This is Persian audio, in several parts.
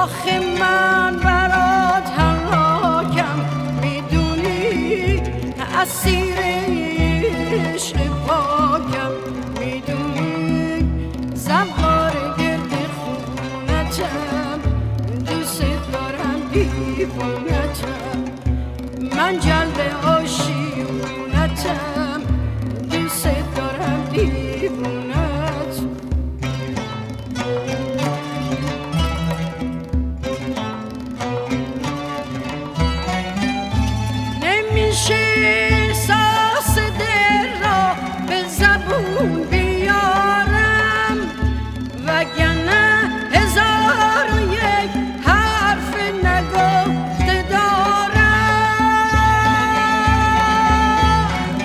آخه من برات هلاکم میدونی اسیر عشق پاکم میدونی زوار گرد خونتم دوست دارم دیوونتم من جلد عاشقونتم دوست دارم دیوونت نمیشه احساس دل را به زبون بیارم وگرنه هزار و یک حرف نگفته دارم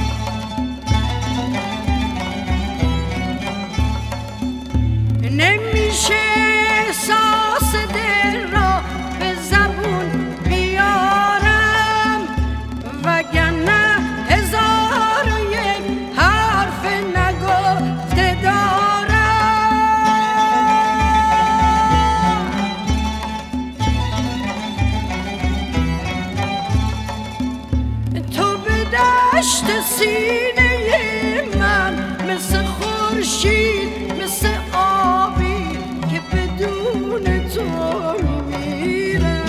نمیشه احساس دل را به زبون بیارم وگرنه هزار و یک حرف نگفته دارم تو به دشت سینه من مثل خورشید مثل آبی که بدون تو میمیره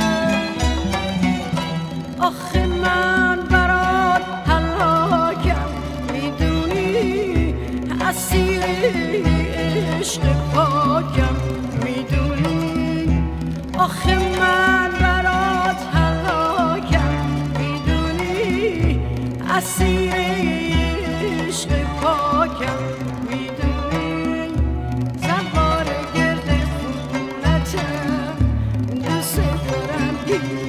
آخه من برات هلاکم میدونی اسیر عشق پاکم میدونی آخه من برات هلاکم میدونی اسیر عشق پاکم میدونی زوار گرد خونتم دوست دارم